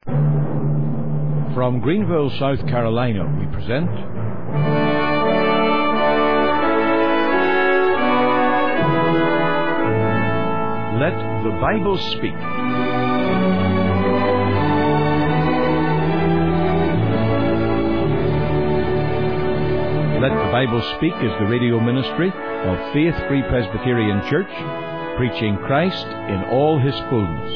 From Greenville, South Carolina, we present Let the Bible Speak. Let the Bible Speak is the radio ministry of Faith Free Presbyterian Church, preaching Christ in all His fullness.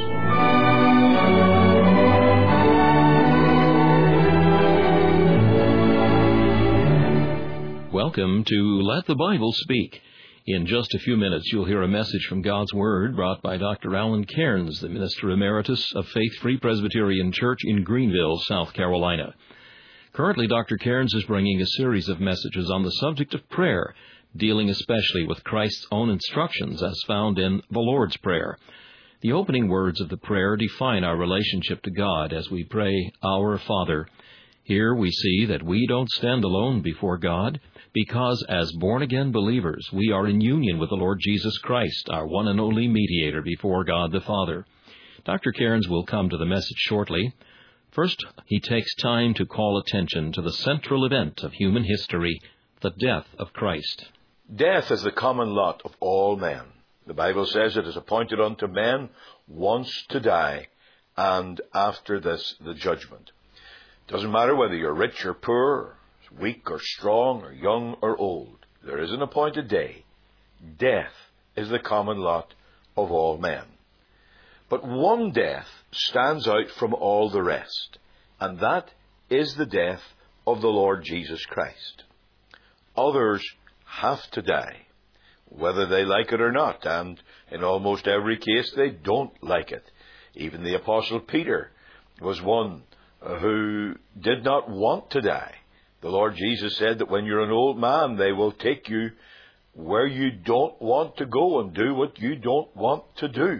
Welcome to Let the Bible Speak. In just a few minutes, you'll hear a message from God's Word brought by Dr. Alan Cairns, the Minister Emeritus of Faith Free Presbyterian Church in Greenville, South Carolina. Currently, Dr. Cairns is bringing a series of messages on the subject of prayer, dealing especially with Christ's own instructions as found in the Lord's Prayer. The opening words of the prayer define our relationship to God as we pray, Our Father. Here we see that we don't stand alone before God, because as born-again believers, we are in union with the Lord Jesus Christ, our one and only mediator before God the Father. Dr. Cairns will come to the message shortly. First, he takes time to call attention to the central event of human history, the death of Christ. Death is the common lot of all men. The Bible says it is appointed unto men once to die, and after this the judgment. It doesn't matter whether you're rich or poor, weak or strong, or young or old. There is an appointed day. Death is the common lot of all men. But one death stands out from all the rest, and that is the death of the Lord Jesus Christ. Others have to die, whether they like it or not, and in almost every case they don't like it. Even the Apostle Peter was one who did not want to die. The Lord Jesus said that when you're an old man, they will take you where you don't want to go and do what you don't want to do.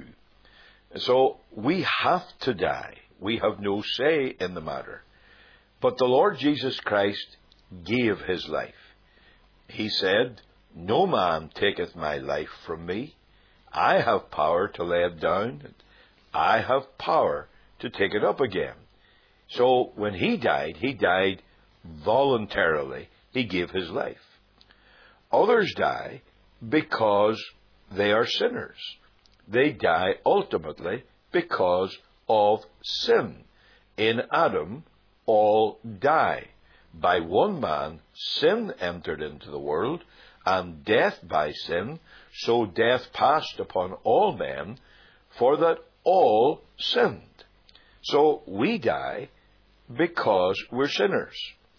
So we have to die. We have no say in the matter. But the Lord Jesus Christ gave His life. He said, No man taketh my life from me. I have power to lay it down. And I have power to take it up again. So when He died voluntarily. He gave His life. Others die because they are sinners. They die ultimately because of sin. In Adam, all die. By one man, sin entered into the world, and death by sin, so death passed upon all men, for that all sinned. So we die because we're sinners.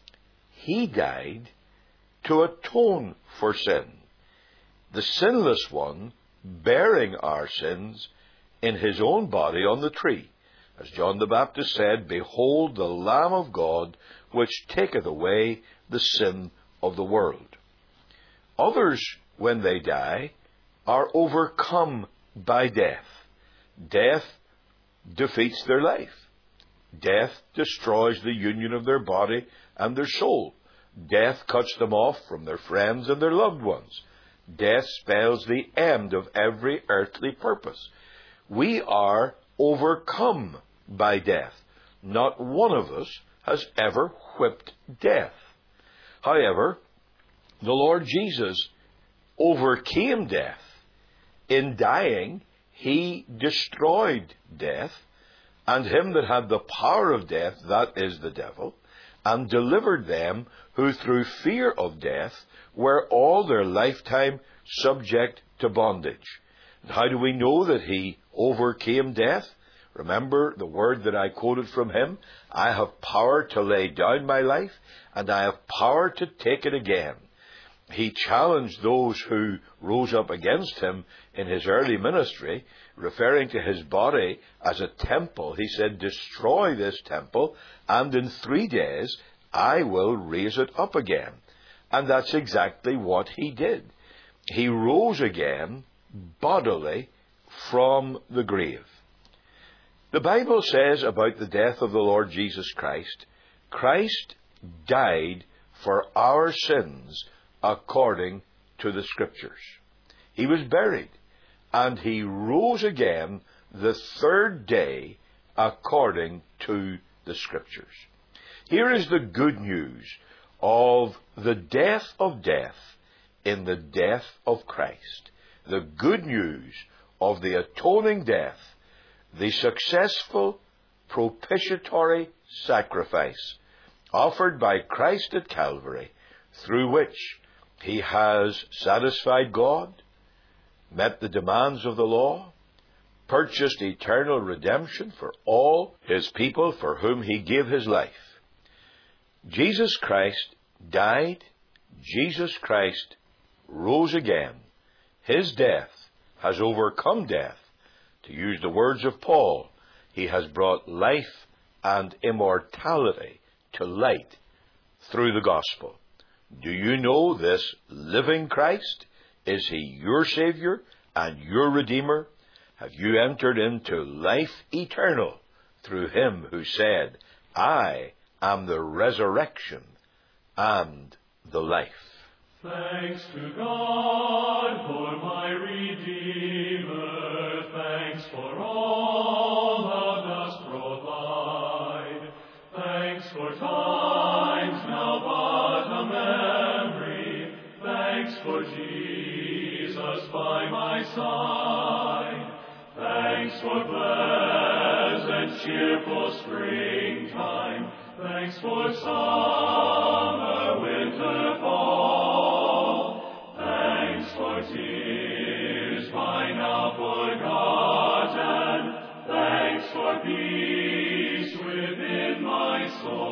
He died to atone for sin, the sinless one bearing our sins in His own body on the tree. As John the Baptist said, Behold the Lamb of God, which taketh away the sin of the world. Others, when they die, are overcome by death. Death defeats their life. Death destroys the union of their body and their soul. Death cuts them off from their friends and their loved ones. Death spells the end of every earthly purpose. We are overcome by death. Not one of us has ever whipped death. However, the Lord Jesus overcame death. In dying, He destroyed death, and him that had the power of death, that is the devil, and delivered them who through fear of death were all their lifetime subject to bondage. And how do we know that He overcame death? Remember the word that I quoted from him, I have power to lay down my life, and I have power to take it again. He challenged those who rose up against Him in His early ministry, referring to His body as a temple. He said, Destroy this temple, and in 3 days I will raise it up again. And that's exactly what He did. He rose again bodily from the grave. The Bible says about the death of the Lord Jesus Christ, Christ died for our sins according to the Scriptures. He was buried, and He rose again the 3rd day according to the Scriptures. Here is the good news of the death of death in the death of Christ. The good news of the atoning death, the successful propitiatory sacrifice offered by Christ at Calvary, through which He has satisfied God, met the demands of the law, purchased eternal redemption for all His people for whom He gave His life. Jesus Christ died. Jesus Christ rose again. His death has overcome death. To use the words of Paul, He has brought life and immortality to light through the gospel. Do you know this living Christ? Is He your Savior and your Redeemer? Have you entered into life eternal through Him who said, I am the resurrection and the life? Thanks to God for my Redeemer. Thanks for all Thou dost provide. Thanks for times now but a memory. Thanks for Jesus by my side. Thanks for pleasant, cheerful springtime. Thanks for summer, winter, fall. Thanks for tears by now forgotten. Thanks for peace within my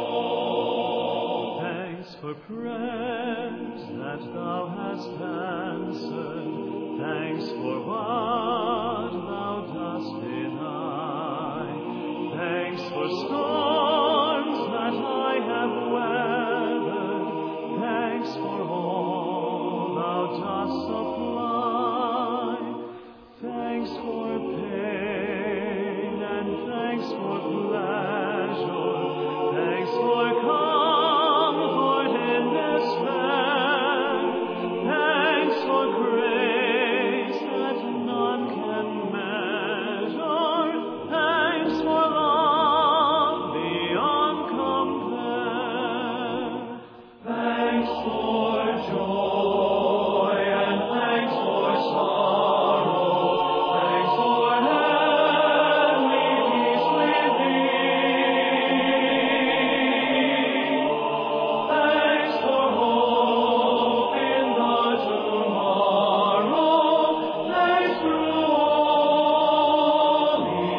soul. Thanks for prayers that Thou hast answered. Thanks for what Thou dost deny. Thanks for storms that I have weathered. Thanks for all Thou dost supply. Thanks for pain and thanks for pleasure. Thanks for comfort in despair. Thanks for grace that none can measure. Thanks for love beyond compare. Thanks for joy and thanks for sorrow. Thanks for heavenly peace within. Thanks for hope in the tomorrow. Thanks through all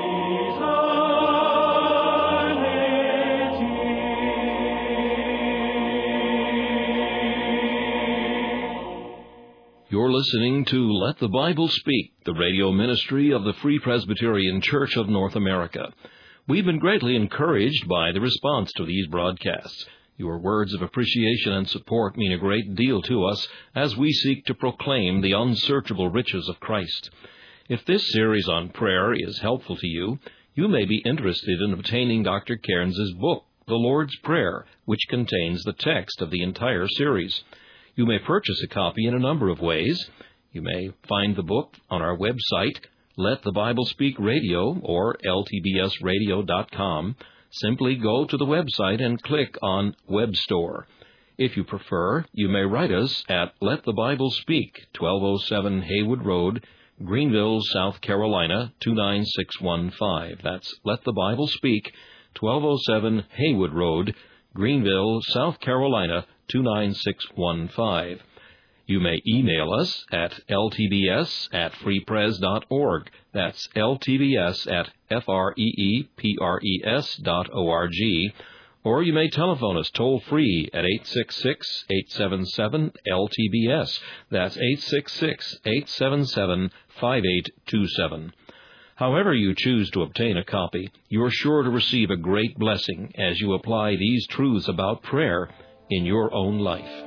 eternity. You're listening to Let the Bible Speak, the radio ministry of the Free Presbyterian Church of North America. We've been greatly encouraged by the response to these broadcasts. Your words of appreciation and support mean a great deal to us as we seek to proclaim the unsearchable riches of Christ. If this series on prayer is helpful to you, you may be interested in obtaining Dr. Cairns' book, The Lord's Prayer, which contains the text of the entire series. You may purchase a copy in a number of ways. You may find the book on our website, Let the Bible Speak Radio, or ltbsradio.com. Simply go to the website and click on Web Store. If you prefer, you may write us at Let the Bible Speak, 1207 Haywood Road, Greenville, South Carolina, 29615. That's Let the Bible Speak, 1207 Haywood Road, Greenville, South Carolina, 29615. You may email us at ltbs@freepres.org. That's ltbs@freepres.org. Or you may telephone us toll-free at 866-877-LTBS. That's 866-877-5827. However you choose to obtain a copy, you are sure to receive a great blessing as you apply these truths about prayer in your own life.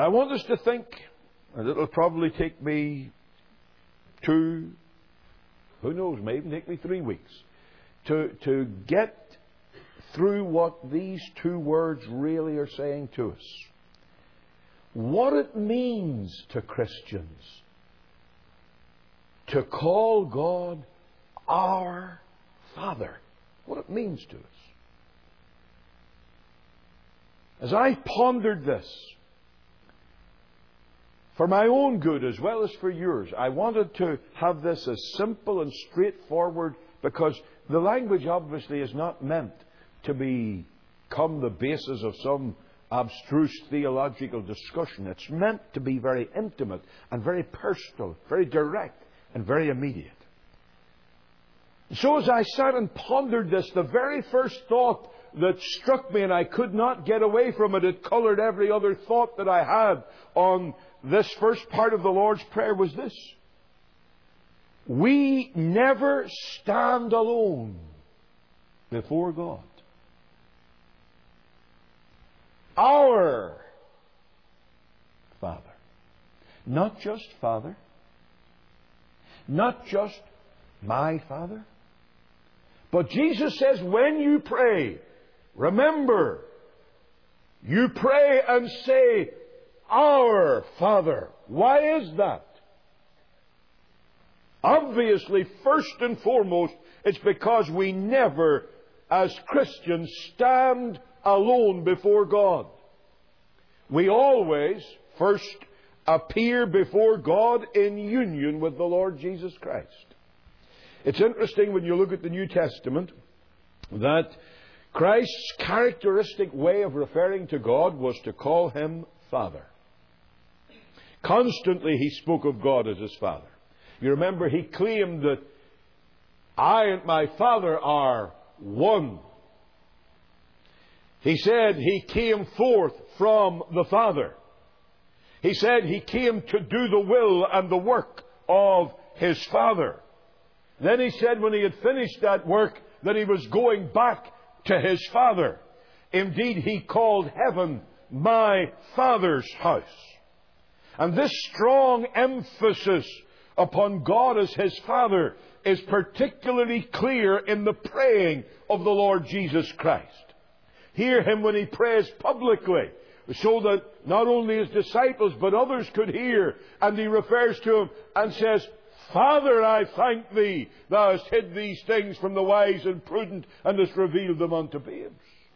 I want us to think, and it'll probably take me 2, who knows, maybe take me 3 weeks, to get through what these 2 words really are saying to us. What it means to Christians to call God our Father. What it means to us. As I pondered this, for my own good as well as for yours, I wanted to have this as simple and straightforward, because the language obviously is not meant to become the basis of some abstruse theological discussion. It's meant to be very intimate and very personal, very direct and very immediate. So as I sat and pondered this, the very first thought that struck me, and I could not get away from it, it coloured every other thought that I had on this first part of the Lord's Prayer, was this: we never stand alone before God. Our Father. Not just Father. Not just my Father. But Jesus says, when you pray, remember, you pray and say, our Father. Why is that? Obviously, first and foremost, it's because we never, as Christians, stand alone before God. We always first appear before God in union with the Lord Jesus Christ. It's interesting when you look at the New Testament that Christ's characteristic way of referring to God was to call Him Father. Constantly He spoke of God as His Father. You remember He claimed that I and my Father are one. He said He came forth from the Father. He said He came to do the will and the work of His Father. Then He said when He had finished that work that He was going back to His Father. Indeed, He called heaven my Father's house. And this strong emphasis upon God as His Father is particularly clear in the praying of the Lord Jesus Christ. Hear Him when He prays publicly, so that not only His disciples but others could hear. And He refers to Him and says, Father, I thank Thee, Thou hast hid these things from the wise and prudent, and hast revealed them unto babes.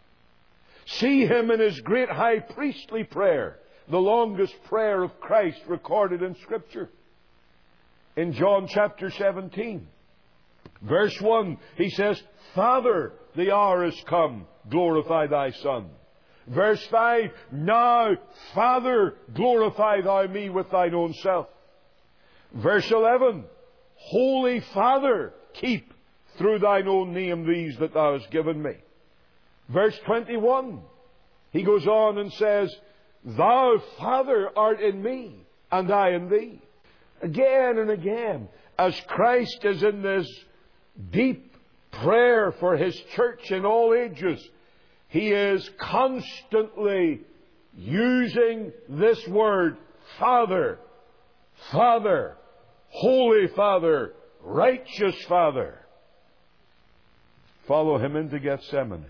See Him in His great high priestly prayer, the longest prayer of Christ recorded in Scripture. In John chapter 17, verse 1, He says, Father, the hour is come, glorify Thy Son. Verse 5, now, Father, glorify Thou me with Thine own self. Verse 11, Holy Father, keep through Thine own name these that Thou hast given me. Verse 21, He goes on and says, Thou, Father, art in me, and I in Thee. Again and again, as Christ is in this deep prayer for His church in all ages, He is constantly using this word, Father, Father, Holy Father, Righteous Father. Follow Him into Gethsemane.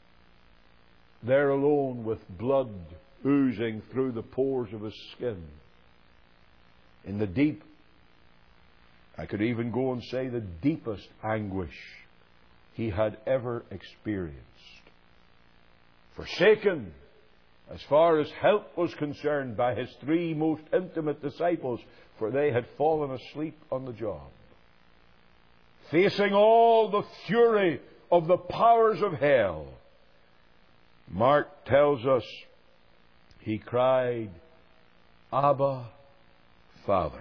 There alone with blood oozing through the pores of His skin. In the deep, I could even go and say the deepest anguish He had ever experienced. Forsaken, as far as help was concerned, by His 3 most intimate disciples, for they had fallen asleep on the job. Facing all the fury of the powers of hell, Mark tells us He cried, Abba, Father.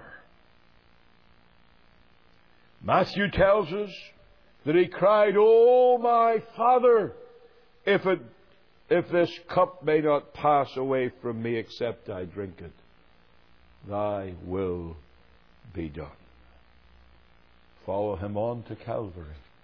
Matthew tells us that He cried, Oh, my Father, if this cup may not pass away from me except I drink it, Thy will be done. Follow Him on to Calvary.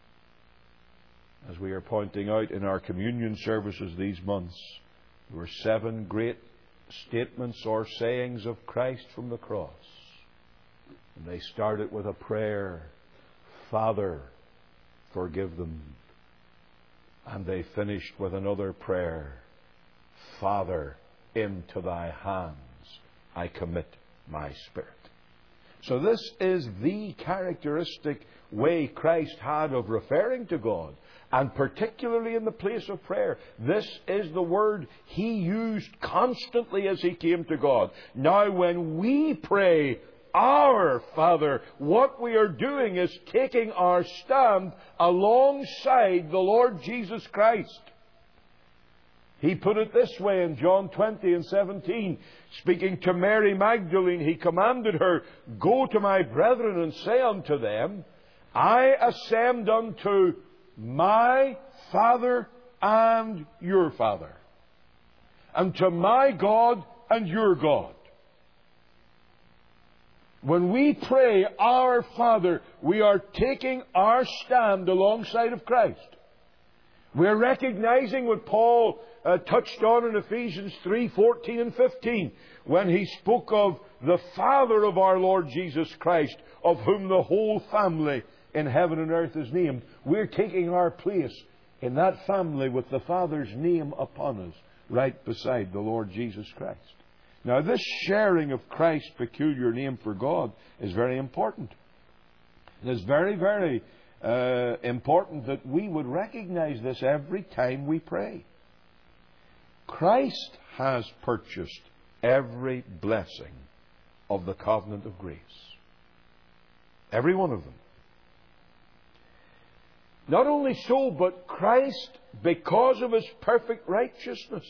As we are pointing out in our communion services these months, there were 7 great statements or sayings of Christ from the cross. And they started with a prayer, Father, forgive them. And they finished with another prayer, Father, into thy hands I commit my spirit. So this is the characteristic way Christ had of referring to God, and particularly in the place of prayer. This is the word He used constantly as He came to God. Now when we pray, Our Father, what we are doing is taking our stand alongside the Lord Jesus Christ. He put it this way in John 20 and 17. Speaking to Mary Magdalene, He commanded her, Go to my brethren and say unto them, I ascend unto my Father and your Father, and to my God and your God. When we pray, Our Father, we are taking our stand alongside of Christ. We're recognizing what Paul touched on in Ephesians 3:14 and 15, when he spoke of the Father of our Lord Jesus Christ, of whom the whole family in heaven and earth is named. We're taking our place in that family with the Father's name upon us, right beside the Lord Jesus Christ. Now, this sharing of Christ's peculiar name for God is very important. It is very, very important that we would recognize this every time we pray. Christ has purchased every blessing of the covenant of grace. Every one of them. Not only so, but Christ, because of His perfect righteousness,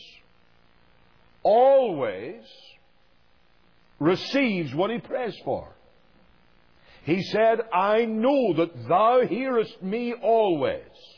always receives what He prays for. He said, I know that thou hearest me always.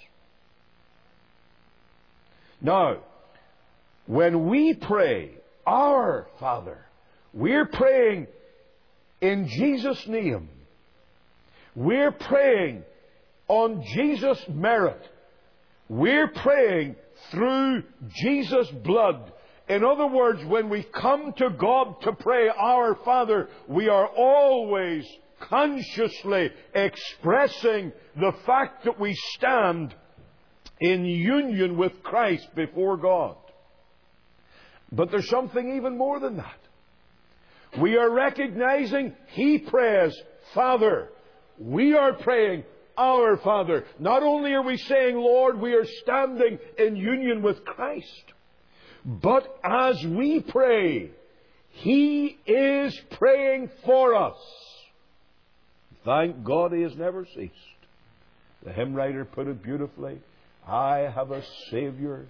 Now, when we pray, Our Father, we're praying in Jesus' name. We're praying on Jesus' merit. We're praying through Jesus' blood. In other words, when we come to God to pray, Our Father, we are always consciously expressing the fact that we stand in union with Christ before God. But there's something even more than that. We are recognizing He prays, Father. We are praying, Our Father. Not only are we saying, Lord, we are standing in union with Christ, but as we pray, He is praying for us. Thank God He has never ceased. The hymn writer put it beautifully. I have a Savior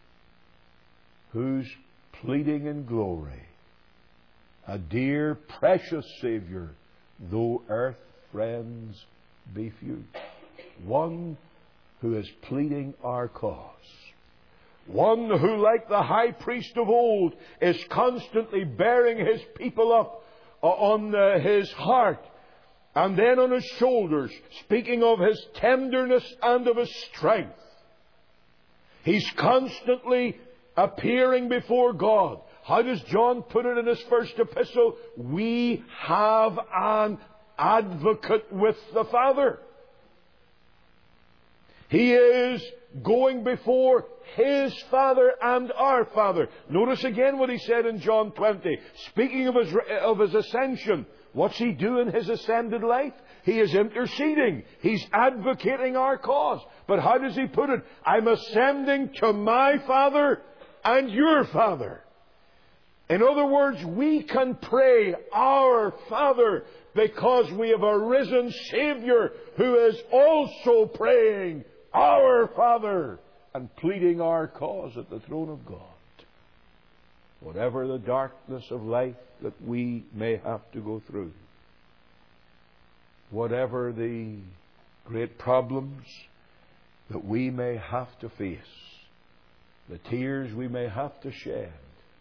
who's pleading in glory. A dear, precious Savior, though earth friends be few. One who is pleading our cause. One who, like the high priest of old, is constantly bearing His people up on His heart and then on His shoulders, speaking of His tenderness and of His strength. He's constantly appearing before God. How does John put it in his first epistle? We have an advocate with the Father. He is going before His Father and our Father. Notice again what He said in John 20. Speaking of His ascension, what's He do in His ascended life? He is interceding. He's advocating our cause. But how does He put it? I'm ascending to my Father and your Father. In other words, we can pray, Our Father, because we have a risen Savior who is also praying, Our Father, and pleading our cause at the throne of God. Whatever the darkness of life that we may have to go through, whatever the great problems that we may have to face, the tears we may have to shed,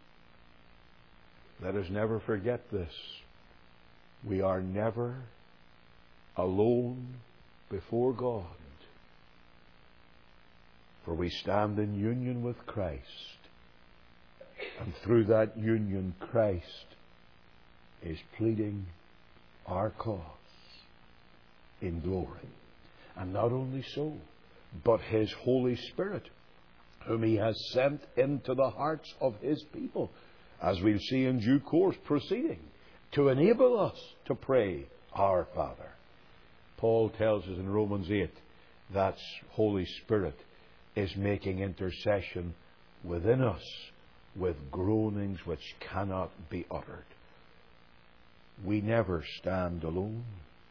let us never forget this. We are never alone before God, for we stand in union with Christ And through that union, Christ is pleading our cause in glory. And not only so, but His Holy Spirit, whom He has sent into the hearts of His people, as we'll see in due course proceeding, to enable us to pray, Our Father. Paul tells us in Romans 8 that Holy Spirit is making intercession within us with groanings which cannot be uttered. We never stand alone.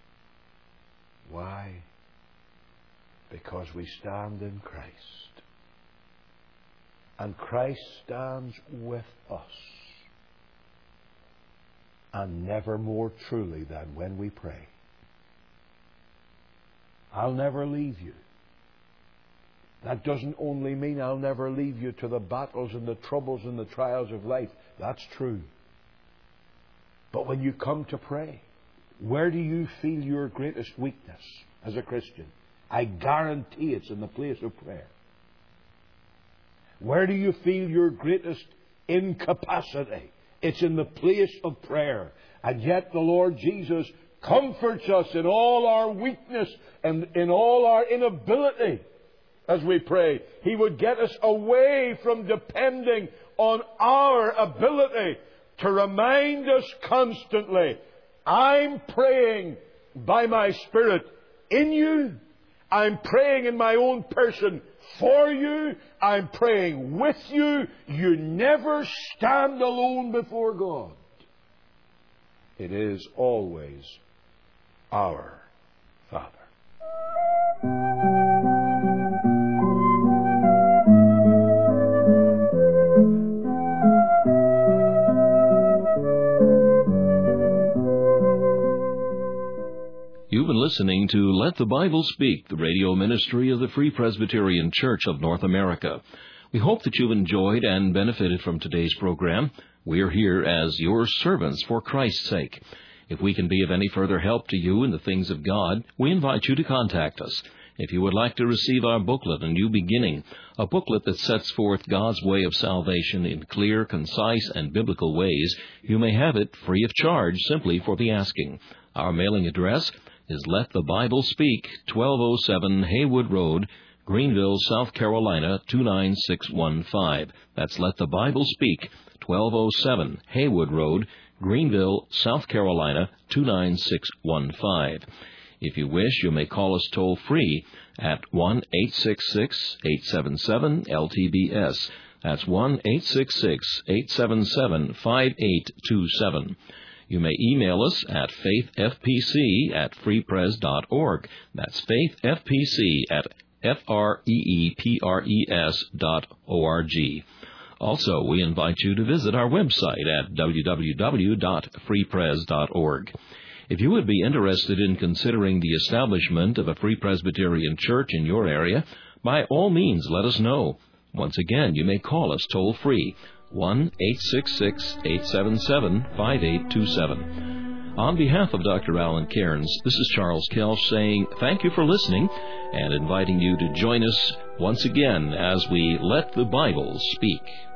Why? Because we stand in Christ. And Christ stands with us. And never more truly than when we pray. I'll never leave you. That doesn't only mean I'll never leave you to the battles and the troubles and the trials of life. That's true. But when you come to pray, where do you feel your greatest weakness as a Christian? I guarantee it's in the place of prayer. Where do you feel your greatest incapacity? It's in the place of prayer. And yet the Lord Jesus comforts us in all our weakness and in all our inability as we pray. He would get us away from depending on our ability to remind us constantly, I'm praying by my Spirit in you. I'm praying in my own person for you. I'm praying with you. You never stand alone before God. It is always our Father. You've been listening to Let the Bible Speak, the radio ministry of the Free Presbyterian Church of North America. We hope that you've enjoyed and benefited from today's program. We are here as your servants for Christ's sake. If we can be of any further help to you in the things of God, we invite you to contact us. If you would like to receive our booklet, A New Beginning, a booklet that sets forth God's way of salvation in clear, concise, and biblical ways, you may have it free of charge simply for the asking. Our mailing address is Let the Bible Speak, 1207 Haywood Road, Greenville, South Carolina, 29615. That's Let the Bible Speak, 1207 Haywood Road, Greenville, South Carolina, 29615. If you wish, you may call us toll-free at 1-866-877-LTBS. That's 1-866-877-5827. You may email us at faithfpc@freepres.org. That's faithfpc@freepres.org. Also, we invite you to visit our website at www.freepres.org. If you would be interested in considering the establishment of a Free Presbyterian Church in your area, by all means let us know. Once again, you may call us toll-free, 1-866-877-5827. On behalf of Dr. Alan Cairns, this is Charles Kelch saying thank you for listening and inviting you to join us once again as we let the Bible speak.